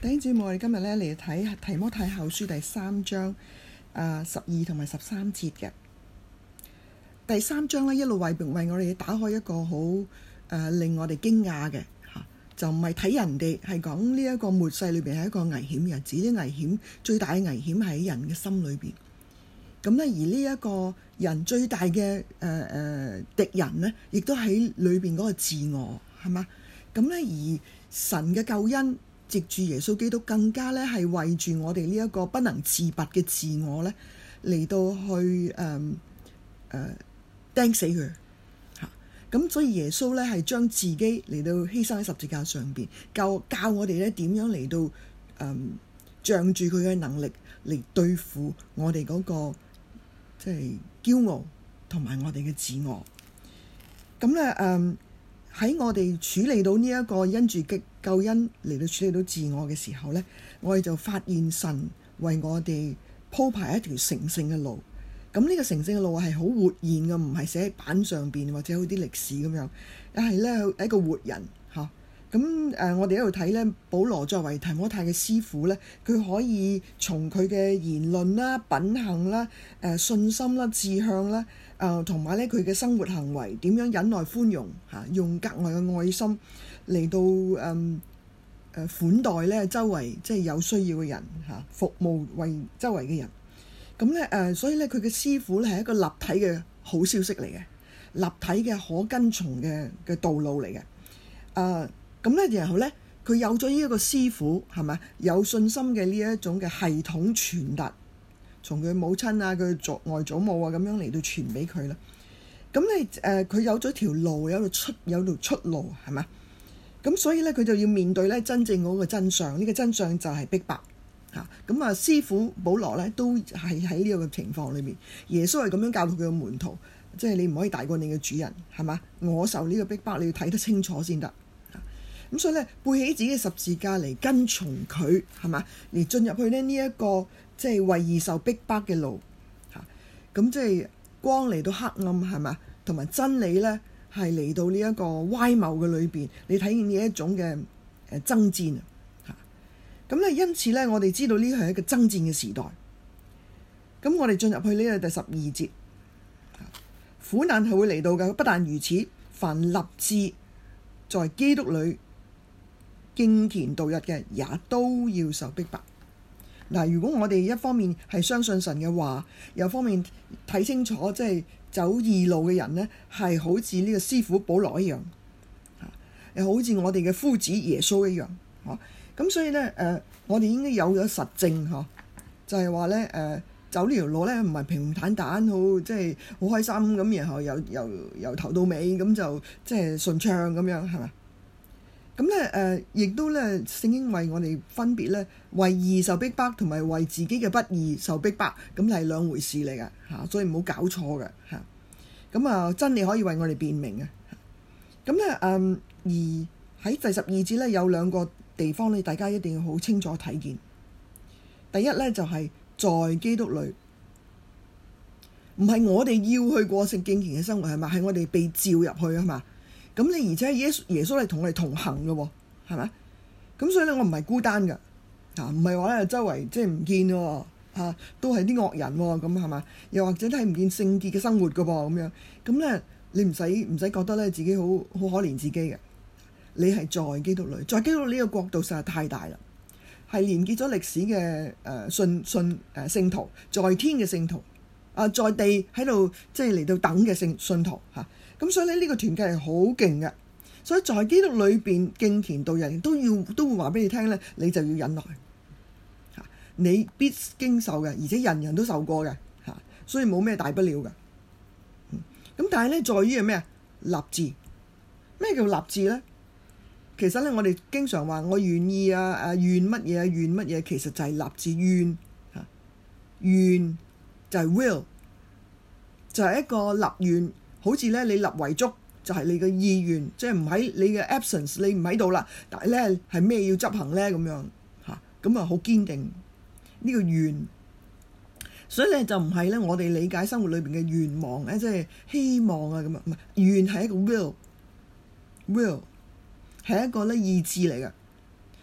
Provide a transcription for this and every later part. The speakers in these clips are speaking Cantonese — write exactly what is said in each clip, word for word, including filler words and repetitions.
弟兄姊妹，我哋今日咧嚟睇提摩太後書第三章啊十二同埋十三節嘅第三章咧，一路為為我哋打開一個好誒、呃、令我哋驚訝嘅嚇，就唔係睇人哋，係講呢一個末世裏邊係一個危險日子，啲危險最大嘅危險係喺人嘅心裏邊。咁咧，而呢一個人最大嘅誒誒敵人咧，亦都喺裏邊嗰個自我，係嘛？咁咧，而神嘅救恩藉住耶穌基督，更加咧係為住我哋呢一個不能自拔嘅自我咧，嚟到去誒誒釘死佢嚇。咁所以耶穌咧係將自己嚟到犧牲喺十字架上邊，教教我哋咧點樣嚟到誒、嗯、仗住佢嘅能力嚟對付我哋嗰、那個即係驕傲同埋我哋嘅自我。咁咧誒喺我哋處理到呢一個因住嘅救恩嚟到處理到自我嘅時候咧，我哋就發現神為我哋鋪排一條成聖嘅路。咁呢個成聖嘅路係好活現嘅，唔係寫喺板上邊或者好啲歷史咁樣，而係咧一個活人嚇。咁誒、呃，我哋喺度睇咧，保羅作為提摩太嘅師傅咧，佢可以從佢嘅言論啦、品行啦、誒、呃、信心啦、志向啦，誒同埋咧佢嘅生活行為點樣忍耐寬容嚇、啊，用格外嘅愛心嚟到誒誒、呃呃、款待咧周圍即係有需要嘅人嚇、啊，服務為周圍嘅人。咁咧誒，所以咧佢嘅師傅咧係一個立體嘅好消息嚟嘅，立體嘅可跟從嘅嘅道路嚟嘅，誒、呃。咁咧，然後咧，佢有咗呢一個師傅，係咪有信心嘅呢一種嘅系統傳達，從佢母親啊、佢祖外祖母啊咁樣嚟到傳俾佢啦。咁咧誒，佢、呃、有咗條路，有條出有條出路，係咪？咁所以咧，佢就要面對咧真正嗰個真相。呢、這個真相就係逼迫嚇。咁啊，師傅保羅咧都係喺呢個情況裏面。耶穌係咁樣教導佢嘅門徒，即係你唔可以大過你嘅主人，係嘛？我受呢個逼迫，你要睇得清楚先得。咁所以咧，背起自己嘅十字架嚟跟從佢，係嘛？嚟進入去咧呢一個即係為義受逼迫嘅路嚇。咁即係光嚟到黑暗，係嘛？同埋真理咧係嚟到呢一個歪謬嘅裏邊，你睇見呢一種嘅誒爭戰嚇。咁咧，因此咧，我哋知道呢係一個爭戰嘅時代。咁我哋進入去呢個第十二節，苦難係會嚟到嘅。不但如此，凡立志在基督裏敬虔度日嘅，也都要受逼迫。嗱，如果我哋一方面係相信神嘅話，有方面睇清楚，即係走義路嘅人呢，係好似呢個師傅保羅一樣，又好似我哋嘅夫子耶穌一樣，咁所以呢，誒、呃，我哋應該有咗實證，嗬，就係話呢，誒、呃，走呢條路呢，唔係平平坦坦，好即係好開心咁，然後由由由頭到尾咁就即係順暢咁樣，係嘛？咁咧誒，亦都咧聖經為我哋分別咧，為義受逼迫同埋為自己嘅不義受逼迫，咁係兩回事嚟嘅嚇，所以唔好搞錯嘅嚇。咁啊，真理可以為我哋辯明嘅。咁咧誒，而喺第十二節咧有兩個地方咧，大家一定要好清楚睇見。第一咧就係、是、在基督裏，唔係我哋要去過聖敬虔嘅生活係嘛，係我哋被召入去啊嘛。咁你而且耶穌耶穌係同我哋同行嘅喎，係咪？咁所以咧，我唔係孤單嘅，啊，唔係話咧周圍即係唔見喎，啊，都係啲惡人喎，咁係嘛？又或者睇唔見聖潔嘅生活嘅噃，咁樣，咁咧你唔使唔使覺得咧自己好好可憐自己嘅，你係在基督裏，在基督呢個國度實在太大啦，係連結咗歷史嘅誒、呃、信信誒、呃、聖徒，在天嘅聖徒，啊，在地喺度即係嚟到等嘅聖信徒嚇。啊咁所以咧，呢個團契係好勁嘅，所以在基督裏邊敬虔度日都要都會話俾你聽咧，你就要忍耐嚇，你必經受嘅，而且人人都受過嘅嚇，所以冇咩大不了嘅。咁、嗯、但係咧，在於係咩啊？立志。咩叫立志咧？其實咧，我哋經常話我願意啊，誒願乜嘢啊，願乜嘢，其實就係立志願嚇，願就係 will，就係一個立願。好似咧，你立遺囑就係、是、你嘅意願，即係唔喺你嘅 absence，你唔喺度啦。但係咧係咩要執行咧？咁樣嚇，咁啊好堅定呢、這個願。所以咧就唔係咧我哋理解生活裏邊嘅願望咧，即係希望啊咁啊，唔係願係一個 will，will 係一個咧意志嚟嘅，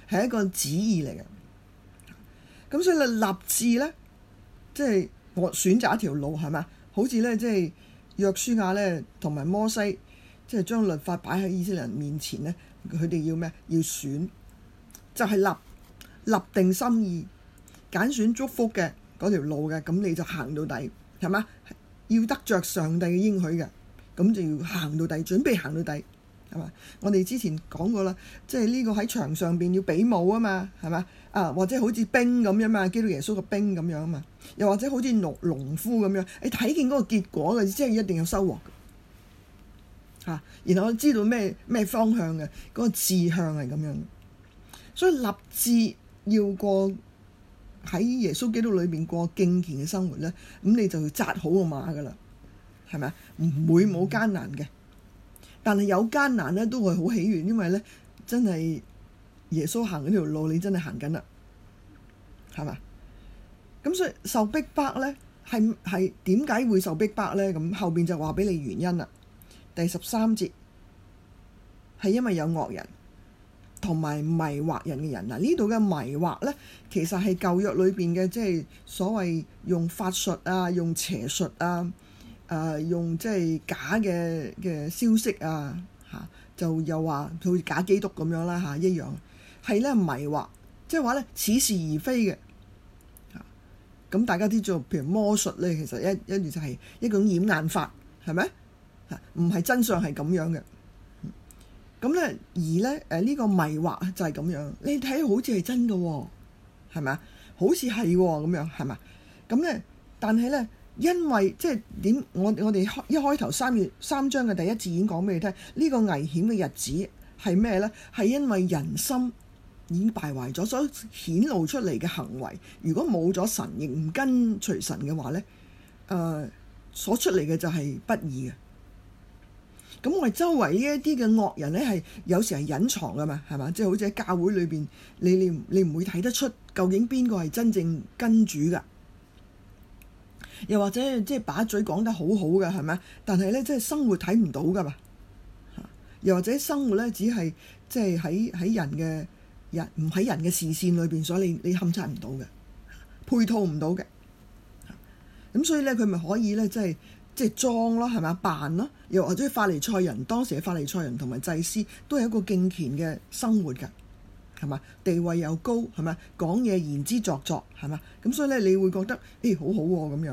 係一個旨意嚟嘅。咁所以你立志咧，即係我選擇一條路係咪？好似咧即係約書亞咧同埋摩西，即係將律法擺喺以色列人面前咧，佢哋要咩？要選，就係立立定心意，揀選祝福嘅嗰條路嘅，咁你就行到底係嘛？要得着上帝嘅應許嘅，咁就要行到底，準備行到底係嘛？我哋之前講過啦，即係呢個喺牆上邊要比武啊嘛，係嘛？啊，或者好似兵咁樣嘛，基督耶穌個兵咁樣啊嘛，又或者好似農農夫咁樣，你睇見嗰個結果嘅，即係一定有收穫嘅嚇。然後我知道咩咩方向嘅，嗰個志向係咁樣，所以立志要過喺耶穌基督裏邊過敬虔嘅生活咧，咁你就要紮好個馬噶啦，係咪啊？唔會冇艱難嘅，但係有艱難咧都會好喜悅，因為咧真係耶穌行嗰條路，你真係行緊啦，係嘛？咁所以受逼迫咧，係係點解會受逼迫咧？咁後邊就話俾你原因啦。第十三節係因為有惡人同埋迷惑人嘅人嗱，呢度嘅迷惑咧，其實係舊約裏邊嘅，即係所謂用法術啊，用邪術啊，誒、呃、用即係假嘅嘅消息啊，嚇就又話好似假基督咁樣啦嚇，一樣係咧迷惑，即係話咧似是而非嘅嚇。咁大家知道，譬如魔術咧，其實一一樣就係一種掩眼法，係咪嚇？唔係真相係咁樣嘅。咁咧，而咧誒呢個迷惑就係咁樣，你睇好似係真嘅喎，係咪啊？好似係喎咁樣，係咪？咁咧，但係咧，因為即係點？我我哋一開頭三月三章嘅第一節已經講俾你聽，呢個危險嘅日子係咩咧？係因為人心已經敗壞咗，所顯露出嚟嘅行為，如果冇咗神，亦唔跟隨神嘅話咧，誒、呃、所出嚟嘅就係不義嘅。咁我哋周圍呢一啲嘅惡人咧，係有時係隱藏噶嘛，係嘛？即係好似喺教會裏邊，你你你唔會睇得出究竟邊個係真正跟主噶，又或者即係把嘴講得好好嘅，係咪？但係咧，即係生活睇唔到噶嘛，又或者生活咧只係即係喺喺人嘅人唔喺人嘅視線裏邊，所以你你勘察唔到嘅，配套唔到嘅。咁所以咧，佢咪可以咧，即係。即係裝咯，係咪？扮咯，又或者法利賽人，當時嘅法利賽人同埋祭司都係一個敬虔嘅生活㗎，係嘛？地位又高，係咪？講嘢言之鑿鑿，係嘛？咁所以咧，你會覺得誒、欸、好好喎咁樣。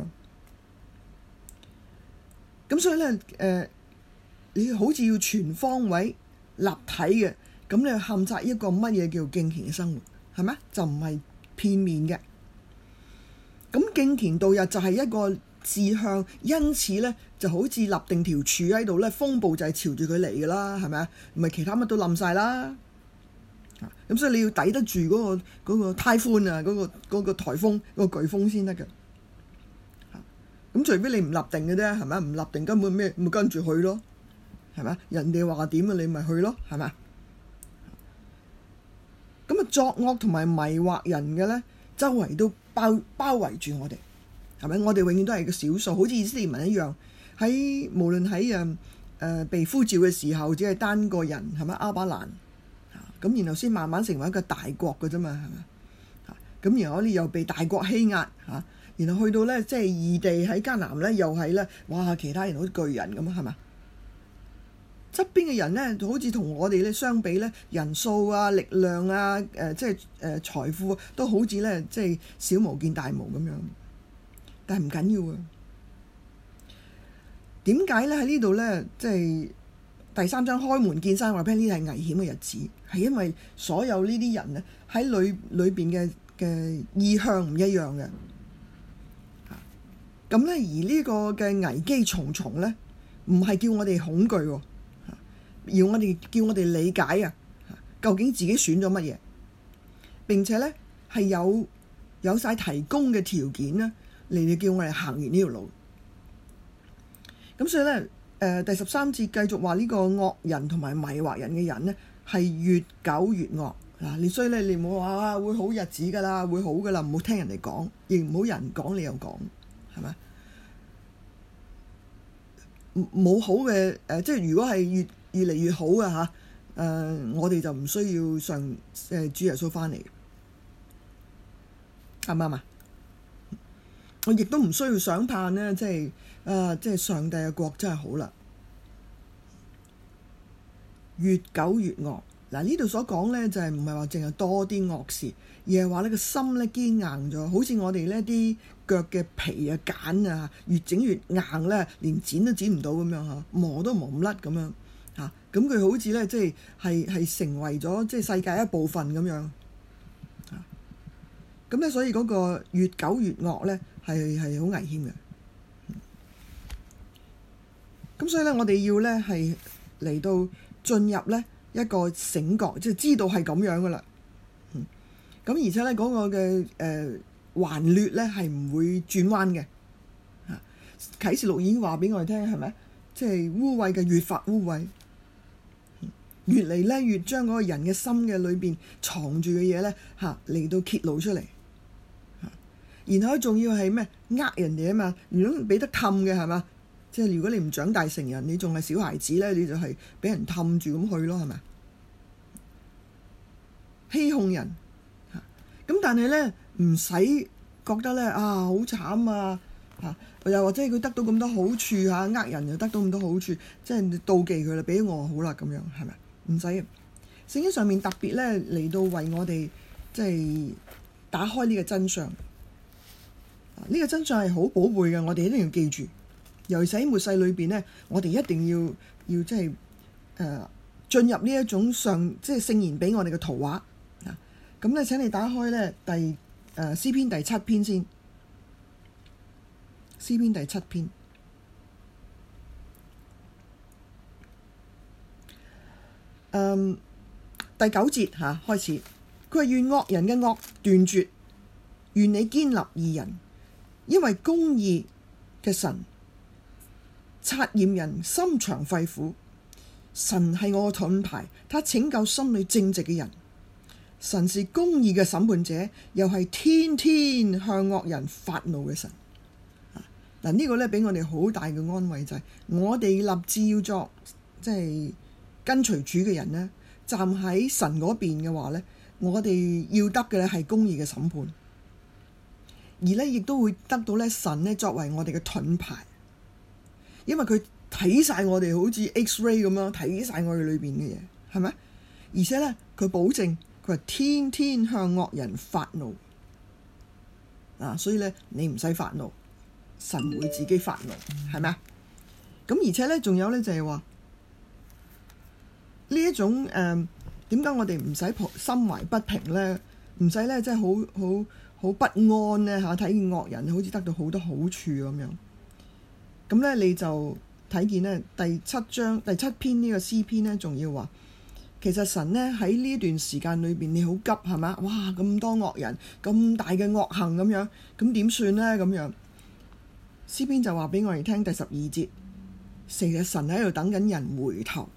咁所以咧，誒、呃、你好似要全方位立體嘅，咁你勘察一個乜嘢叫敬虔嘅生活，係咪？就唔係片面嘅。咁敬虔度日就係一個志向，因此咧就好似立定條柱喺度咧，風暴就係朝住佢嚟㗎啦，係咪啊？唔係其他乜都冧晒啦。咁所以你要抵得住嗰、嗰個嗰個颱風啊，嗰、嗰個嗰、嗰個颱風、嗰個颶風先得嘅。咁除非你唔立定嘅啫，係咪？唔立定根本咩，咪跟住去咯，係咪？人哋話點啊，你咪去咯，係咪？咁啊，作惡同埋迷惑人嘅咧，周圍都包包圍住我哋。係咪？我哋永遠都係個少數，好似以色列民一樣，喺無論喺誒誒被呼召嘅時候，只係單個人，係咪？亞伯蘭咁，然後先慢慢成為一個大國嘅啫嘛，係咪？咁然後我哋又被大國欺壓嚇，然後去到咧即係異地喺迦南咧，又係咧哇，其他人好似巨人咁啊，係嘛？側邊嘅人咧，好似同我哋咧相比咧，人數啊、力量啊、誒、呃、即係誒、呃、財富都好似咧即係小巫見大巫咁樣。但係唔緊要啊！點解咧喺呢度咧？即係第三章開門見山話俾呢啲係危險嘅日子，係因為所有呢啲人咧喺裏裏邊嘅嘅意向唔一樣嘅。咁咧，而呢個嘅危機重重咧，唔係叫我哋恐懼喎，而我哋叫我哋理解啊，究竟自己選咗乜嘢，並且咧係有有晒提供嘅條件咧。嚟你叫我哋行完呢條路，咁所以咧，誒、呃、第十三節繼續話呢個惡人同埋迷惑人嘅人咧，係越久越惡嗱。你所以咧，你唔好話會好日子㗎啦，會好㗎啦，唔好聽人哋講，亦唔好人講你又講，係咪？冇好嘅誒、呃，即係如果係越越嚟越好嘅嚇， 呃、我哋就唔需要上誒、呃、主耶穌翻嚟，啱唔啱啊？我亦都唔需要想盼呢，即係啊，即係上帝嘅國真係好啦，越久越惡。嗱，呢度所講呢，就係唔係話淨係多啲惡事，而係話呢個心呢堅硬咗，好似我哋呢啲腳嘅皮啊繭啊，越整越硬咧，連剪都剪唔到咁樣嚇，磨都磨唔甩咁樣嚇。咁佢好似呢，即係係係成為咗即係世界一部分咁樣嚇。咁咧，所以嗰個越久越惡呢，係係好危險嘅。咁所以咧，我哋要咧係嚟到進入咧一個醒覺，即係知道係咁樣噶啦。咁、嗯、而且咧嗰、那個嘅誒頑劣咧係唔會轉彎嘅。啊，啟示錄已經話俾我哋聽，係咪？即係污穢嘅越發污穢，嗯、越嚟咧越將嗰個人嘅心嘅裏邊藏住嘅嘢咧嚇嚟到揭露出嚟。啊、然後仲要係咩？呃人哋啊嘛，如果俾得氹嘅係嘛？即係如果你唔長大成人，你仲係小孩子咧，你就係俾人氹住咁去咯，係咪？欺哄人嚇，咁但係咧唔使覺得咧啊好慘啊嚇，又或者佢得到咁多好處嚇，呃人又得到咁多好處，即係妒忌佢啦，俾我好啦咁樣，係咪？唔使。聖經上面特別咧嚟到為我哋即係打開呢個真相，呢個真相係好寶貝嘅，我哋一定要記住。尤其喺末世裏邊呢，我哋一定要要即係誒進入呢一種上即係聖言俾我哋嘅圖畫啊！咁咧請你打開咧第誒、呃、詩篇第七篇先，詩篇第七篇，嗯、第九節嚇、啊、開始，佢話願惡人嘅惡斷絕，願你堅立義人，因為公義嘅神察驗人心腸肺腑，神係我嘅盾牌，他拯救心裏正直嘅人。神是公義嘅審判者，又係天天向惡人發怒嘅神。嗱、啊，呢、這個咧俾我哋好大嘅安慰，就係、是、我哋立志要作即係跟隨主嘅人呢，站喺神嗰邊嘅話呢，我哋要得嘅咧係公義嘅審判，而呢亦都會得到咧神呢作為我哋嘅盾牌。因為佢睇晒我哋好似 X-ray 咁樣睇晒我哋裏邊嘅嘢，係咪？而且咧，佢保證佢係天天向惡人發怒啊！所以咧，你唔使發怒，神會自己發怒，係咪啊？咁而且咧，仲有咧就係話呢一種誒點解我哋唔使心懷不平咧？唔使咧，即係好好好不安咧嚇！睇見惡人好似得到好多好處咁樣。咁咧你就睇見咧第七章第七篇呢個詩篇咧，仲要話其實神咧喺呢段時間裏邊你好急係嘛？哇咁多惡人咁大嘅惡行咁樣，咁點算咧咁樣？詩篇就話俾我哋聽第十二節，成日神喺度等緊人回頭。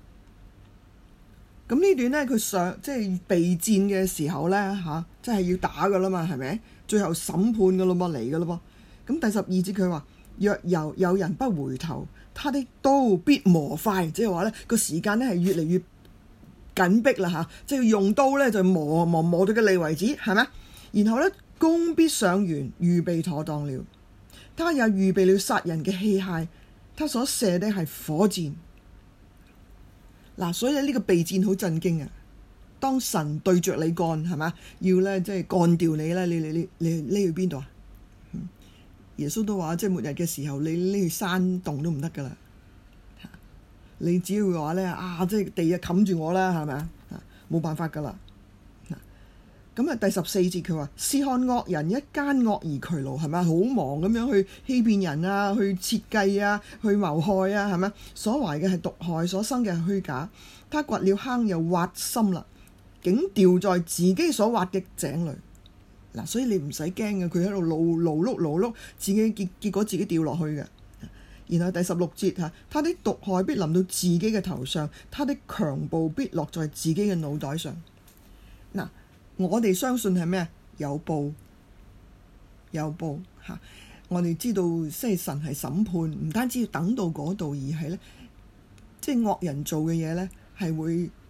咁呢段咧佢上即係備戰嘅時候咧嚇，即係要打噶啦嘛，係咪？最後審判噶咯噃嚟噶咯噃。咁第十二節佢話。若有有人不回頭，他的刀必磨快，即係話咧個時間咧係越嚟越緊迫啦嚇，即係用刀咧就磨磨磨到嘅利為止，係咪？然後咧弓必上弦，預備妥當了，他也預備了殺人嘅器械，他所射的係火箭。嗱，所以呢個備戰好震驚啊！當神對着你幹係嘛，要咧即係幹掉你咧，你你你你匿去邊度啊？耶穌都話，即係末日嘅時候，你匿去山洞都唔得噶啦。你只要話咧啊，即係地啊冚住我啦，係咪啊？冇辦法噶啦。咁啊，第十四節佢話：試看惡人一奸惡而劬勞，係咪好忙咁樣去欺騙人啊，去設計啊，去謀害啊，係咪？所懷嘅係毒害，所生嘅係虛假。他掘了坑又挖深啦，竟掉在自己所挖嘅井裏。嗱，所以你唔使驚嘅，佢喺度勞勞碌勞碌，自己結結果自己掉落去嘅。然後第十六節嚇，他的毒害必臨到自己嘅頭上，他的強暴必落在自己嘅腦袋上。嗱，我哋相信係咩？有報有報嚇。我哋知道即係神係審判，唔單止要等到嗰度，而係咧即係惡人做嘅嘢咧係會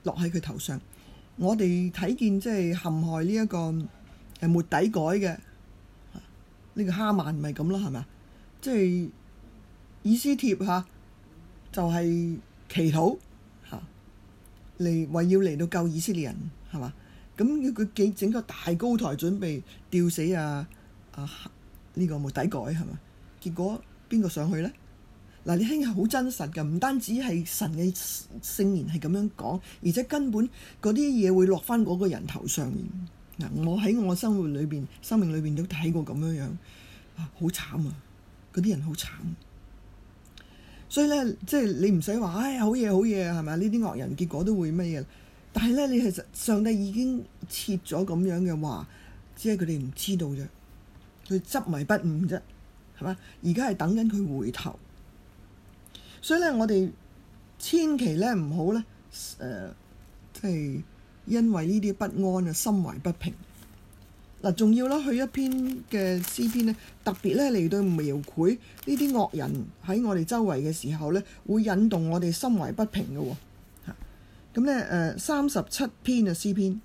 落喺佢頭上。我哋睇見即係陷害呢一個誒末底改嘅呢個哈曼，咪咁咯，係咪？即係以斯帖嚇就係祈禱嚇嚟為要嚟到救以色列人，係嘛？咁佢幾整個大高台準備吊死啊啊呢個末底改，係嘛？結果邊個上去呢？嗱，你聽係好真實嘅，唔單止係神嘅聖言係咁樣講，而且根本嗰啲嘢會落翻嗰個人頭上面。嗱，我喺我生活裏邊、生命裏邊都睇過咁樣樣，啊，好慘啊！嗰啲人好慘。所以咧，即係你唔使話，唉，好嘢好嘢係咪？呢啲惡人結果都會乜嘢？但係咧，你其實上帝已經設咗咁樣嘅話，只係佢哋唔知道啫，佢執迷不悟啫，係嘛？而家係等緊佢回頭。所以咧，我哋千祈咧唔好咧，誒、呃，即係因為呢啲不安啊，心懷不平。嗱，仲要啦，去一篇嘅詩篇咧，特別咧嚟到描繪呢啲惡人喺我哋周圍嘅時候咧，會引動我哋心懷不平嘅喎。嚇，咁咧誒，三十七篇嘅詩篇，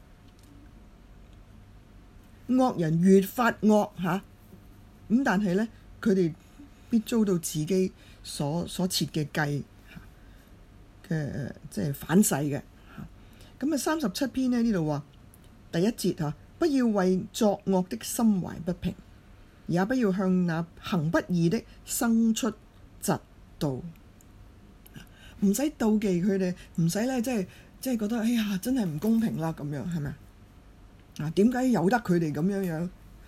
惡人越發惡嚇，咁但係咧，佢哋必遭到自己所所設嘅計嘅，即係反噬嘅。咁啊，三十七篇呢，呢度話第一節嚇，不要為作惡的心懷不平，也不要向那行不義的生出嫉妒。唔使妒忌佢哋，唔使咧，即係即係覺得哎呀，真係唔公平啦咁樣，係咪啊？點解由得佢哋咁樣樣？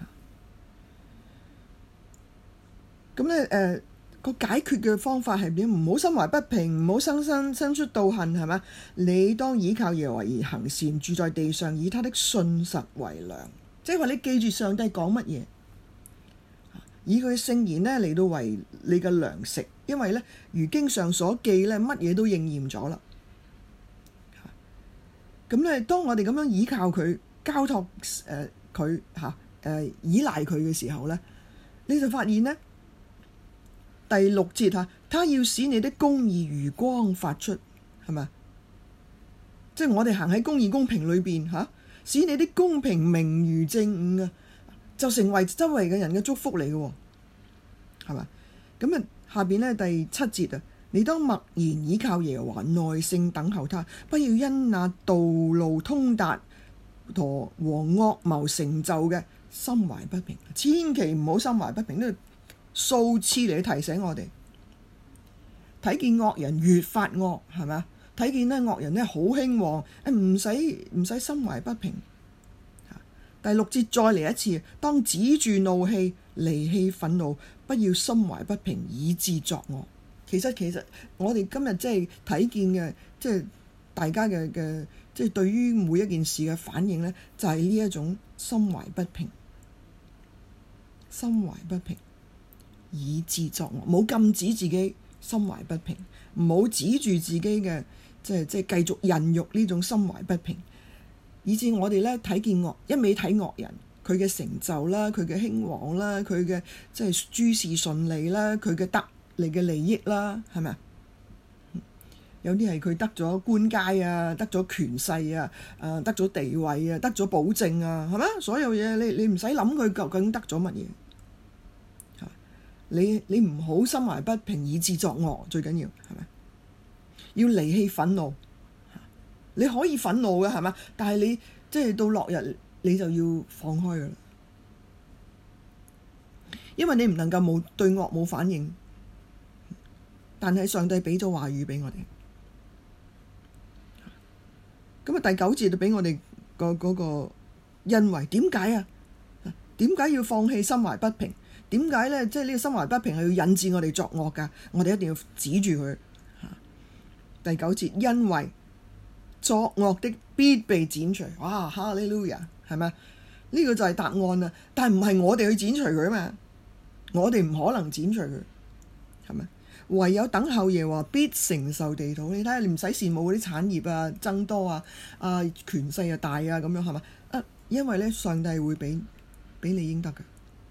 咁咧誒。個解決嘅方法係點？唔好心懷不平，唔好生生生出妒恨，係咪？你當倚靠耶和華而行善，住在地上，以他的信實為糧。即係話你記住上帝講乜嘢，以佢嘅聖言咧嚟到為你嘅糧食，因為咧如經上所記咧，乜嘢都應驗咗啦。咁咧，當我哋咁樣倚靠佢、交託誒佢嚇誒依賴佢嘅時候咧，你就發現咧。第六節嚇，他要使你的公義如光發出，係咪？即係我哋行喺公義公平裏邊嚇，使你的公平明如正午啊，就成為周圍嘅人嘅祝福嚟嘅喎，係咪？咁啊，下邊咧第七節啊，你當默然倚靠耶和華，耐性等候他，不要因那道路通達和和惡謀成就嘅心懷不平，千祈唔好心懷不平。呢個數次嚟提醒我哋，睇見惡人越發惡，係咪啊？睇見咧惡人咧好興旺，誒唔使唔使心懷不平。第六節再嚟一次，當止住怒氣，離棄憤怒，不要心懷不平，以致作惡。其實其實我哋今日即係睇見嘅，即係大家嘅嘅，即係對於每一件事嘅反應咧，就係呢一種心懷不平，心懷不平。以致作惡，冇禁止自己心懷不平，唔好止住自己嘅，即係即係繼續孕育呢種心懷不平，以致我哋咧睇見惡，一味睇惡人，佢嘅成就啦，佢嘅興旺啦，佢嘅即係諸事順利啦，佢嘅得嚟嘅利益啦，係咪啊？有啲係佢得咗官階啊，得咗權勢啊，誒得咗地位啊，得咗保證啊，係咪？所有嘢你你唔使諗佢究竟得咗乜嘢。你你唔好心懷不平，以致作惡，最緊要係咪？要離棄憤怒，你可以憤怒嘅係嘛？但係你即係到落日，你就要放開㗎喇，因為你唔能夠冇對惡冇反應。但係上帝俾咗話語俾我哋，咁啊第九節就俾我哋個嗰個因為點解啊？點解要放棄心懷不平？點解咧？即係呢個心懷不平係要引致我哋作惡㗎？我哋一定要指住佢。第九節，因為作惡的必被剪除。哇！哈利路亞，係咪？呢個就係答案啦。但係唔係我哋去剪除佢啊嘛？我哋唔可能剪除佢，係咪？唯有等候耶和華必承受地土。你睇下，你唔使羨慕嗰啲產業啊增多啊啊權勢啊大啊咁樣係嘛？啊，因為咧上帝會俾俾你應得嘅。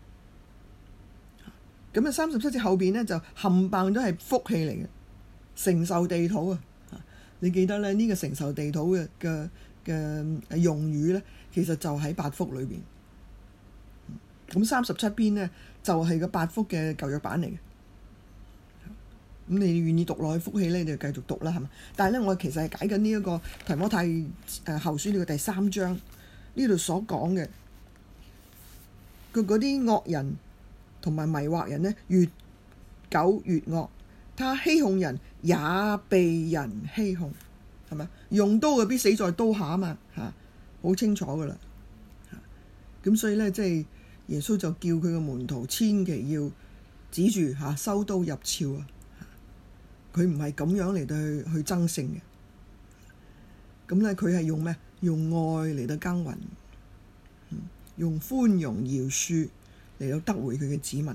咁啊，三十七節後邊咧就冚唪唥都係福氣嚟嘅，承受地土啊！ 你記得咧呢、這個承受地土嘅嘅嘅用語咧，其實就喺八福裏邊。咁三十七篇呢，就係、是、個八福嘅舊約版嚟嘅。咁你願意讀落去福氣咧，你就繼續讀啦，係嘛？但係咧，我其實係解緊呢一個提摩太誒後書呢個第三章呢度所講嘅，佢嗰啲惡人同埋迷惑人呢，越久越惡，他欺哄人也被人欺哄，係咪？用刀嘅必死在刀下啊嘛，嚇，好清楚噶啦。咁所以咧，即係耶穌就叫佢嘅門徒千祈要指住嚇收刀入鞘啊！佢唔係咁樣嚟到去去爭勝嘅，咁咧佢係用咩？用愛嚟到耕耘，用寬容饒恕嚟到得回佢嘅子民。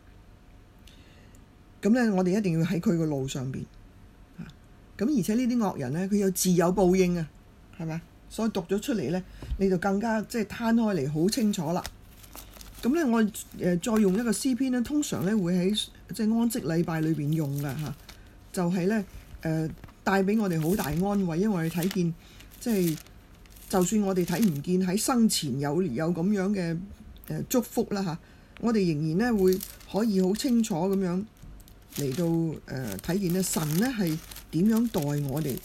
咁咧，我哋一定要喺佢個路上邊。咁而且呢啲惡人咧，佢有自有報應啊，係咪？所以讀咗出嚟咧，你就更加即係攤開嚟好清楚啦。咁咧，我誒再用一個詩篇咧，通常咧會喺即係安息禮拜裏邊用噶嚇。就係咧，誒帶俾我哋好大安慰，因為我哋睇見，即係就算我哋睇唔見喺生前有有咁樣嘅誒祝福啦嚇，我哋仍然咧會可以好清楚咁樣嚟到誒睇見咧神咧係點樣待我哋，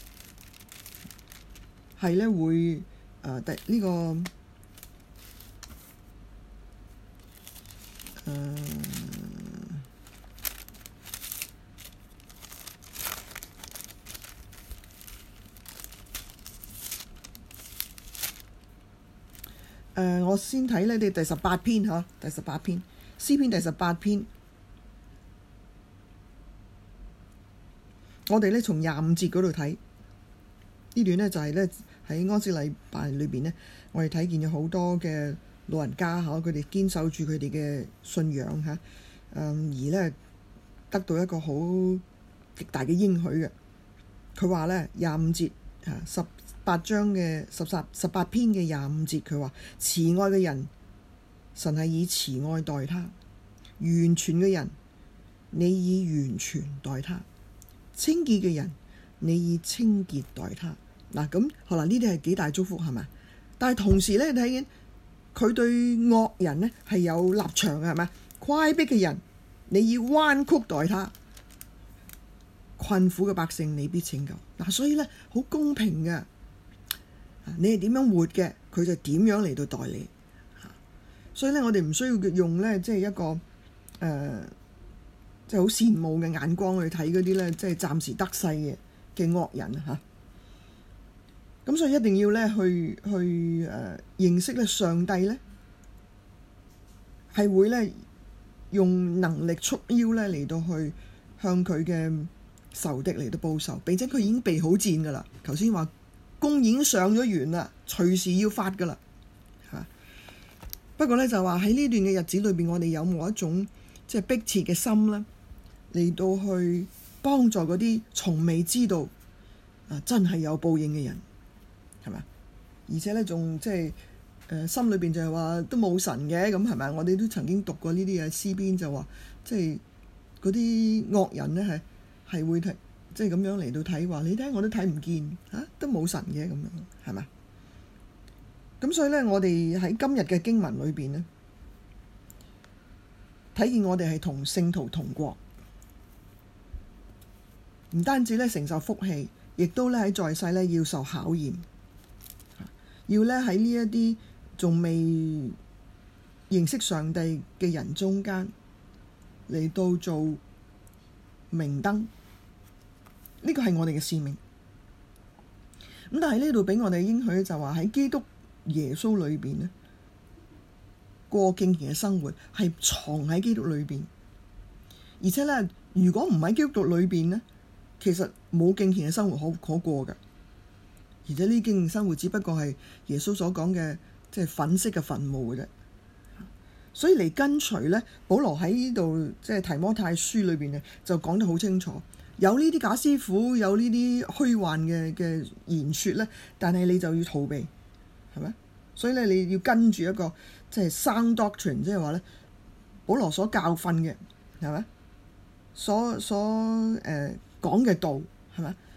係咧會誒第呢個誒。呃誒、呃，我先睇咧，你第十八篇嚇，第十八篇詩篇第十八篇，我哋咧從廿五節嗰度睇呢段咧，就係咧喺安息禮拜裏邊咧，我哋睇見有好多嘅老人家嚇，佢哋堅守住佢哋嘅信仰嚇，嗯而咧得到一個好極大嘅應許嘅。佢話咧廿五節嚇十八章嘅十十十八篇嘅廿五節，佢話慈愛嘅人，神係以慈愛待他；完全嘅人，你以完全待他；清潔嘅人，你以清潔待他。嗱，咁可能呢啲係幾大祝福係咪？但係同時咧，你睇見佢對惡人呢係有立場嘅係咪？乖僻嘅人，你以彎曲待他；困苦嘅百姓，你必拯救。嗱，所以咧好公平嘅。你係點樣活嘅，佢就點樣嚟到待你。所以咧，我哋唔需要用咧，即係一個誒，即係好羨慕嘅眼光去睇嗰啲咧，即係暫時得勢嘅嘅惡人嚇。咁所以一定要咧去去誒、呃、認識咧上帝咧係會咧用能力束腰咧嚟到去向佢嘅仇敵嚟到報仇，並且佢已經備好戰㗎啦。頭先話。弓已經上咗弦啦，隨時要發噶啦，嚇。不過咧就話喺呢段嘅日子裏邊，我哋有冇一種即係迫切嘅心咧，嚟到去幫助嗰啲從未知道啊真係有報應嘅人，係咪？而且咧仲即係誒心裏邊就係話都冇神嘅咁係咪？我哋都曾經讀過呢啲嘅詩篇，就話即係嗰啲惡人咧係係會睇。即係咁樣嚟到睇話，你睇我都睇唔見嚇、啊，都冇神嘅咁樣，係咪？咁所以咧，我哋喺今日嘅經文裏邊咧，睇見我哋係同聖徒同國，唔單止咧承受福氣，亦都咧喺在世咧要受考驗，要咧喺呢一啲仲未認識上帝嘅人中間嚟到做明燈。呢個係我哋嘅使命，咁但係呢度俾我哋應許就話喺基督耶穌裏邊咧，過敬虔嘅生活係藏喺基督裏邊，而且咧如果唔喺基督裏邊咧，其實冇敬虔嘅生活可可過㗎，而且呢敬虔生活只不過係耶穌所講嘅即係粉飾嘅墳墓嘅啫。所以嚟跟隨咧，保羅喺呢度即係提摩太書裏邊咧就講得好清楚。有呢啲假師傅，有呢啲虛幻嘅嘅言説咧，但係你就要逃避，係咪？所以咧，你要跟住一個即係 sound doctrine，即係話咧，保羅所教訓嘅係咪？所所誒講嘅道係咪？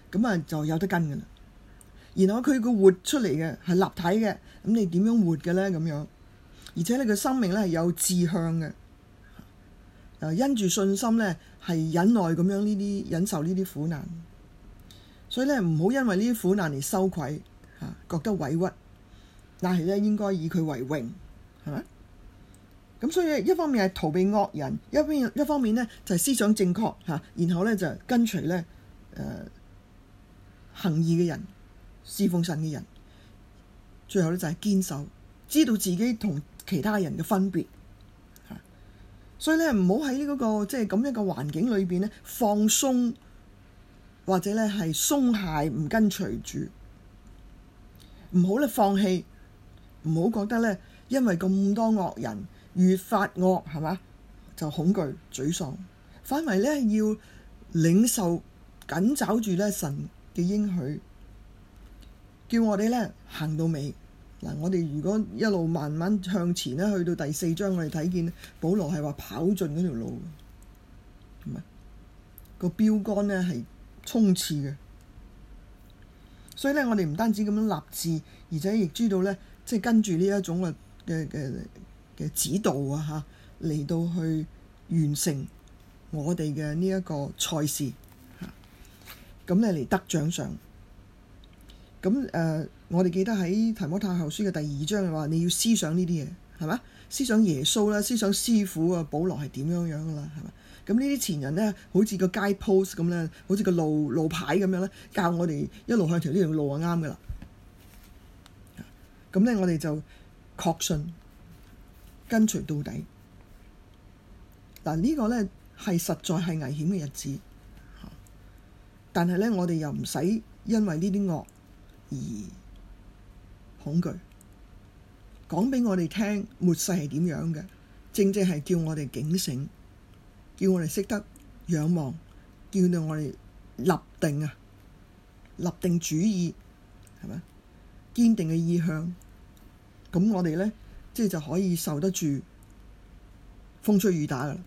咁啊就有得跟㗎啦。然後佢個活出嚟嘅係立體嘅，咁你點樣活嘅咧？咁樣，而且你嘅生命咧係有志向嘅，誒因住信心咧係忍耐咁樣呢啲忍受呢啲苦難，所以咧唔好因為呢啲苦難而羞愧嚇，覺得委屈，但係咧應該以佢為榮，係咪？咁所以一方面係逃避惡人，一邊一方面咧就係思想正確嚇，然後咧就跟隨咧誒行義嘅人。侍奉神嘅人，最後咧就係堅守，知道自己同其他人嘅分別，所以咧唔好喺呢嗰個即係咁樣嘅環境裏邊咧放鬆，或者咧係鬆懈唔跟隨住，唔好咧放棄，唔好覺得咧因為咁多惡人越發惡係嘛就恐懼沮喪，反為咧要領受緊抓住咧神嘅應許。叫我哋咧行到尾嗱，我哋如果一路慢慢向前咧，去到第四章，我哋睇見保羅係話跑盡嗰條路，係咪個標杆咧係衝刺嘅？所以咧，我哋唔單止咁樣立志，而且亦知道咧，即係跟住呢一種嘅嘅嘅嘅指導啊嚇，嚟到去完成我哋嘅呢一個賽事嚇，咁咧嚟得獎賞。咁誒、呃，我哋記得喺提摩太後書嘅第二章話，你要思想呢啲嘢，係嘛？思想耶穌啦，思想師傅啊，保羅係點樣樣噶啦，係嘛？咁呢啲前人咧，好似個 guidepost 咁咧，好似個路路牌咁樣咧，教我哋一路向條呢條路啊啱噶啦。咁咧，我哋就確信跟隨到底。嗱，呢個咧係實在係危險嘅日子，但係咧，我哋又唔使因為呢啲惡而恐懼，講俾我哋聽末世係點樣嘅，正正係叫我哋警醒，叫我哋識得仰望，叫到我哋立定啊，立定主意，係咪？堅定嘅意向，咁我哋咧即係就可以受得住風吹雨打噶啦。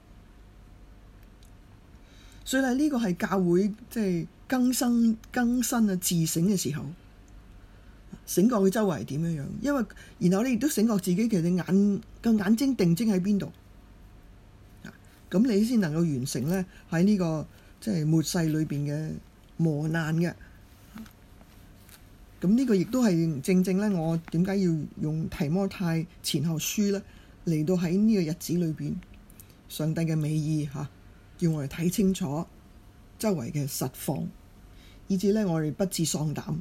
所以咧呢個係教會即係更新更新啊自省嘅時候。醒覺佢周圍係點樣樣，因為然後你亦都醒覺自己其實眼個眼睛定睛喺邊度，咁你先能夠完成咧喺呢個即係末世裏邊嘅磨難嘅。咁呢個亦都係正正咧，我點解要用提摩太前後書咧嚟到喺呢個日子裏邊，上帝嘅美意嚇，叫我哋睇清楚周圍嘅實況，以至咧我哋不致喪膽。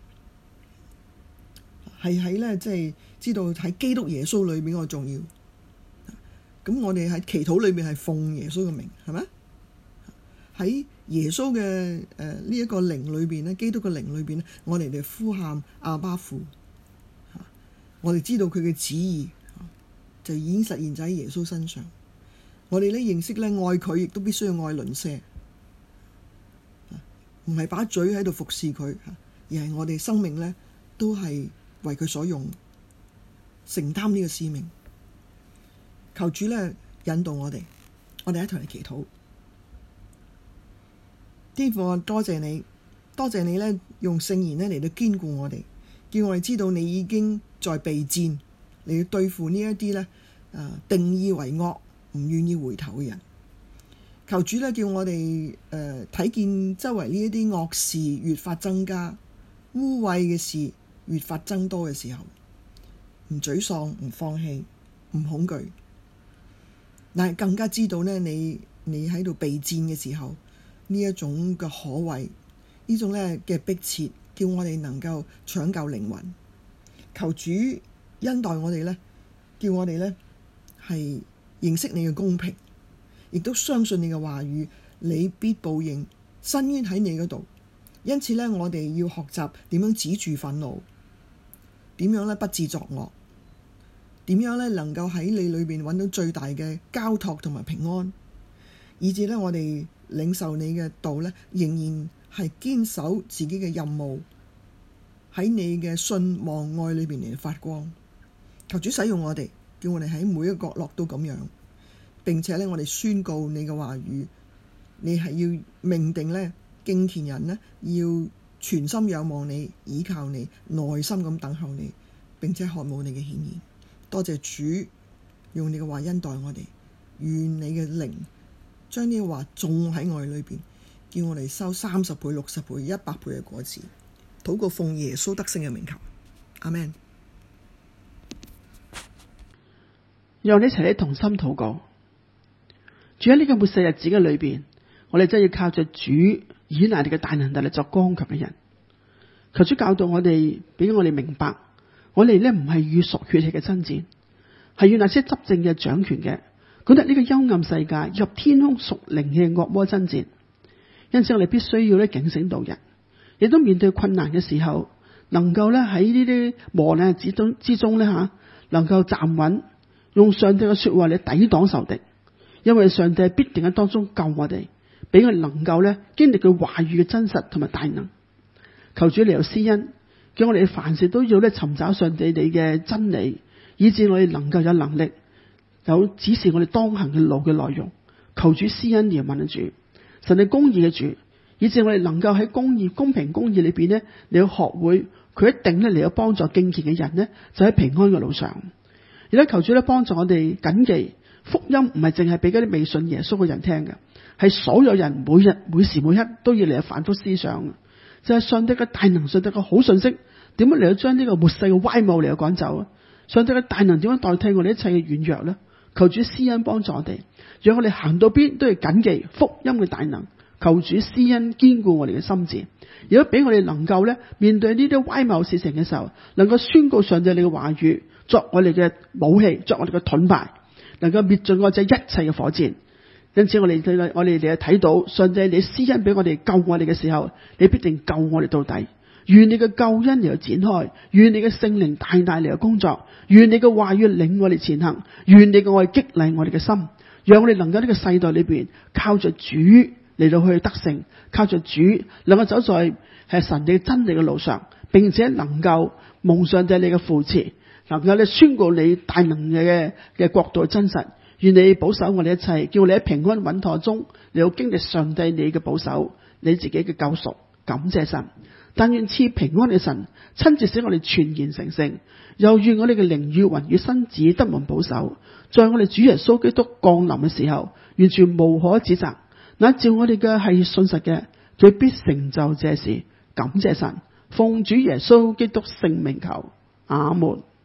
係喺咧，即係知道喺基督耶穌裏面個重要。咁我哋喺祈禱裏面係奉耶穌嘅名，係咪？喺耶穌嘅誒呢一個靈裏邊咧，基督嘅靈裏邊咧，我哋哋呼喊阿爸父。我哋知道佢嘅旨意就已經實現咗喺耶穌身上。我哋咧認識咧愛佢，亦都必須要愛鄰舍。唔係把嘴喺度服侍佢，而係我哋生命咧都係為佢所用，承擔呢個使命。求主咧引導我哋，我哋一齊嚟祈禱。天父，我多謝你，多謝你咧用聖言咧嚟到堅固我哋，叫我哋知道你已經在備戰嚟到對付呢一啲咧誒定義為惡、唔願意回頭嘅人。求主咧叫我哋誒睇見周圍呢一啲惡事越發增加，污穢嘅事越發增多嘅時候，唔沮喪、唔放棄、唔恐懼，但係更加知道咧，你你喺度備戰嘅時候，呢一種嘅可畏，呢種咧嘅迫切，叫我哋能夠搶救靈魂。求主恩待我哋咧，叫我哋咧係認識你嘅公平，亦都相信你嘅話語，你必報應，伸冤喺你嗰度。因此咧，我哋要學習點樣止住憤怒，點樣咧不致作惡，點樣咧能夠喺你裏邊揾到最大嘅交託同埋平安，以至咧我哋領受你嘅道咧，仍然係堅守自己嘅任務，喺你嘅信望愛裏邊嚟發光。求主使用我哋，叫我哋喺每一個角落都咁樣，並且咧我哋宣告你嘅話語，你係要命定咧敬虔人呢，要全心仰望你，倚靠你，耐心咁等候你，並且渴慕你嘅顯現。多謝主用你嘅話恩待我哋，願你嘅靈將呢個話種喺我哋裏邊，叫我哋收三十倍、六十倍、一百倍嘅果子。禱告奉耶穌得勝嘅名求，阿們。 讓你一齊喺同心禱告。住喺呢個末世日子嘅裏邊，我哋真係要靠着主倚賴你嘅大能大力作剛強嘅人。求主教導我哋，俾我哋明白，我哋呢唔係與屬血氣嘅爭戰，係與那些執政嘅掌權嘅，嗰啲呢個幽暗世界入天空屬靈嘅惡魔爭戰。因此我哋必須要咧警醒度日，亦都面對困難嘅時候，能夠咧喺呢啲磨難之中之中咧吓，能夠站穩，用上帝嘅說話嚟抵擋仇敵。因為上帝必定喺當中救我哋，俾我哋能夠咧經歷佢話語嘅真實同埋大能。求主你有施恩，叫我哋凡事都要咧尋找上帝你嘅真理，以致我哋能夠有能力有指示我哋當行嘅路嘅內容。求主施恩憐憫主，神係公義嘅主，以致我哋能夠喺公義、公平、公義裏邊呢，你要學會佢一定咧嚟有幫助敬虔嘅人呢，就喺平安嘅路上。而家求主咧幫助我哋謹記。福音唔係淨係俾嗰啲未信耶穌嘅人聽嘅，係所有人每日每時每刻都要嚟反覆思想嘅，就係、是、上帝嘅大能，上帝嘅好信息，點樣嚟到將呢個末世嘅歪謀嚟到趕走啊？上帝嘅大能點樣代替我哋一切嘅軟弱呢？求主施恩幫助我哋，讓我哋行到邊都要謹記福音嘅大能。求主施恩堅固我哋嘅心智，如果俾我哋能夠咧面對呢啲歪謀事情嘅時候，能夠宣告上帝你嘅話語，作我哋嘅武器，作我哋嘅盾牌。能夠滅盡我哋一切嘅火箭。因此我哋我哋嚟睇到上帝你施恩俾我哋救我哋嘅時候，你必定救我哋到底。願你嘅救恩嚟到展開，願你嘅聖靈大大嚟到工作，願你嘅話語領我哋前行，願你嘅愛激勵我哋嘅心，讓我哋能夠呢個世代裏邊靠着主嚟到去得勝，靠着主能夠走在係神嘅真理嘅路上，並且能夠蒙上帝你嘅扶持，能夠咧宣告你大能嘅嘅國度嘅真實。願你保守我哋一切，叫你喺平安穩妥中，你要經歷上帝你嘅保守，你自己嘅救贖。感謝神，但願賜平安嘅神親自使我哋全然成聖，又願我哋嘅靈與魂與身子得蒙保守，在我哋主耶穌基督降臨嘅時候，完全無可指責。那照我哋嘅係信實嘅，佢必成就這事。感謝神，奉主耶穌基督聖名求，阿門。